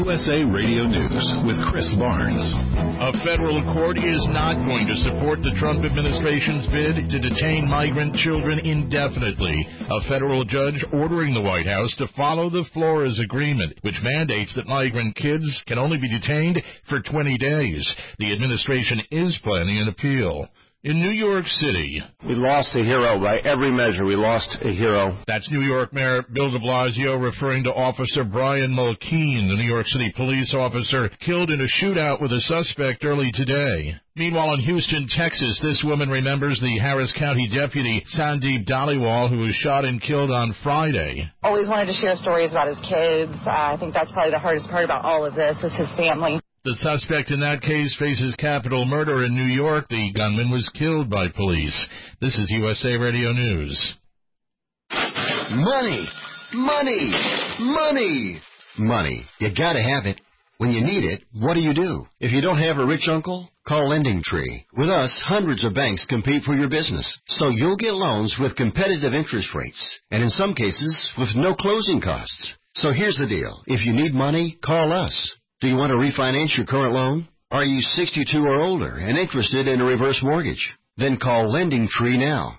USA Radio News with Chris Barnes. A federal court is not going to support the Trump administration's bid to detain migrant children indefinitely. A federal judge ordering the White House to follow the Flores Agreement, which mandates that migrant kids can only be detained for 20 days. The administration is planning an appeal. In New York City, we lost a hero. By every measure, we lost a hero. That's New York Mayor Bill de Blasio referring to Officer Brian Mulkeen, the New York City police officer killed in a shootout with a suspect early today. Meanwhile, in Houston, Texas, this woman remembers the Harris County deputy, Sandeep Dhaliwal, who was shot and killed on Friday. Always wanted to share stories about his kids. I think that's probably the hardest part about all of this is his family. The suspect in that case faces capital murder in New York. The gunman was killed by police. This is USA Radio News. Money, money, money, money. You gotta have it. When you need it, what do? If you don't have a rich uncle, call LendingTree. With us, hundreds of banks compete for your business, so you'll get loans with competitive interest rates, and in some cases, with no closing costs. So here's the deal. If you need money, call us. Do you want to refinance your current loan? Are you 62 or older and interested in a reverse mortgage? Then call LendingTree now.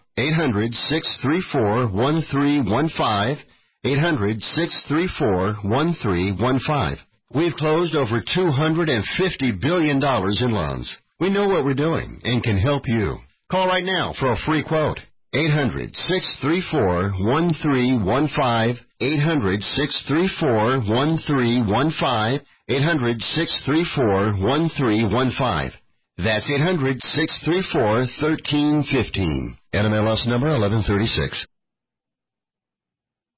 800-634-1315. 800-634-1315. We've closed over $250 billion in loans. We know what we're doing and can help you. Call right now for a free quote. 800-634-1315. 800-634-1315. 800-634-1315. That's 800-634-1315. NMLS number 1136.